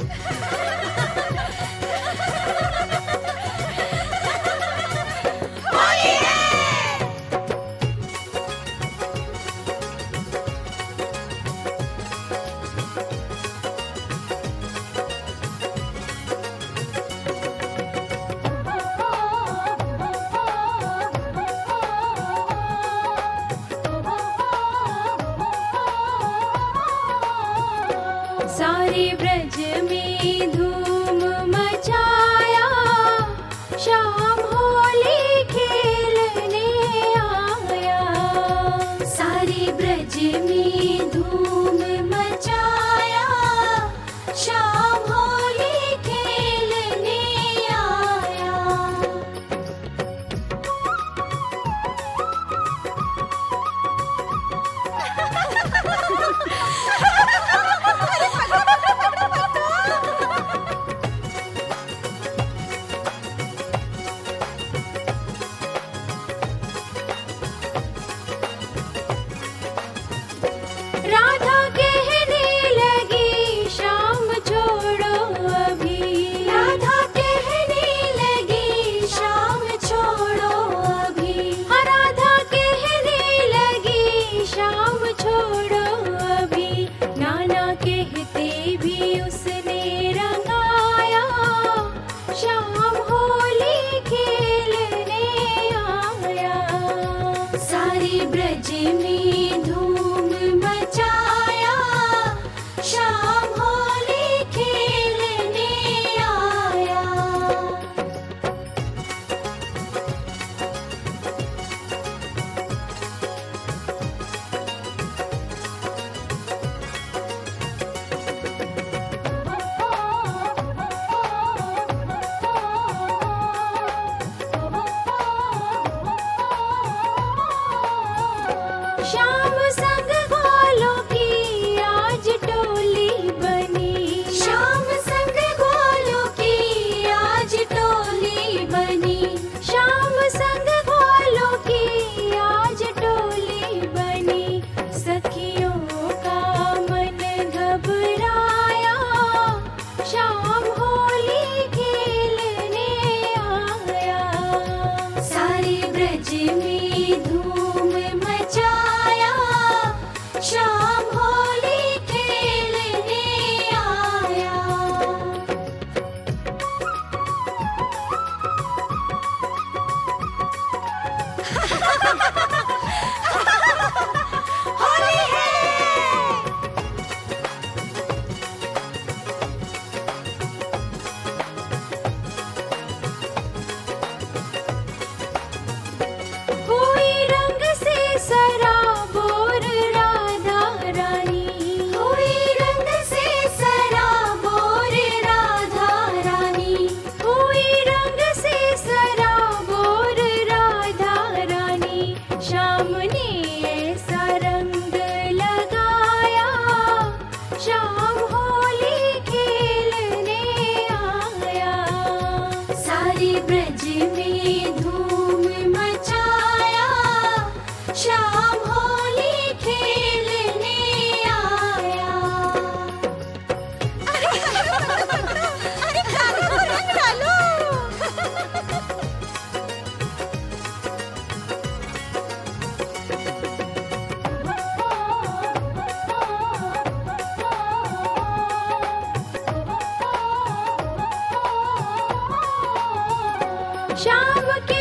सारे ब्रज में धूम मचाया, शाम होली खेलने आया। सारे ब्रज में धूम मचाया, शाम होली खेलने आया। राधा कहने लगी शाम छोड़ो अभी, राधा कहने लगी शाम छोड़ो अभी। हाँ, राधा कहने लगी शाम छोड़ो अभी। नाना कहते भी उसने रंगाया, शाम होली खेलने आया। सारे ब्रज में धूम मचाया, शाम होली खेलने आया। श्याम संग ग्वालों की आज टोली बनी, श्याम संग ग्वालों की आज टोली बनी। श्याम संग ग्वालों की आज टोली बनी। सखियों का मन घबराया, शाम होली खेलने आया। सारे ब्रज में धूम मचाया, शाम होली खेलने आया। होली है। कोई रंग से सराबोर राधा रानी, कोई रंग से सराबोर राधा रानी। कोई रंग से सराबोर राधा रानी। श्याम ने ऐसा रंग लगाया, शाम होली खेलने आया। सारे ब्रज में धूम मचाया, शाम होली खेलने आया। अरे डालो रंग डालो। शाम के